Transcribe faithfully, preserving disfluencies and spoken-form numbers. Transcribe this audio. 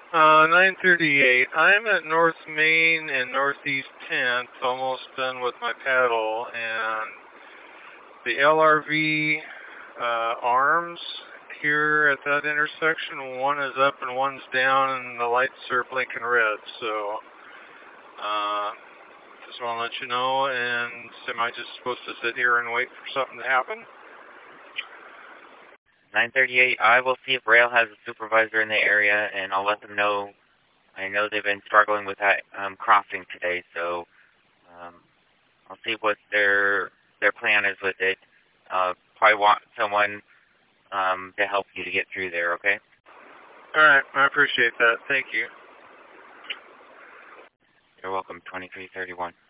Uh, nine thirty-eight. I'm at North Main and Northeast tenth, almost done with my paddle, and the L R V uh, arms here at that intersection, one is up and one's down, and the lights are blinking red. So, uh, just want to let you know. And am I just supposed to sit here and wait for something to happen? nine thirty-eight, I will see if Rail has a supervisor in the area, and I'll let them know. I know they've been struggling with that um, crossing today, so um, I'll see what their their plan is with it. Uh, probably want someone um, to help you to get through there, okay? All right, I appreciate that. Thank you. You're welcome, twenty-three thirty-one.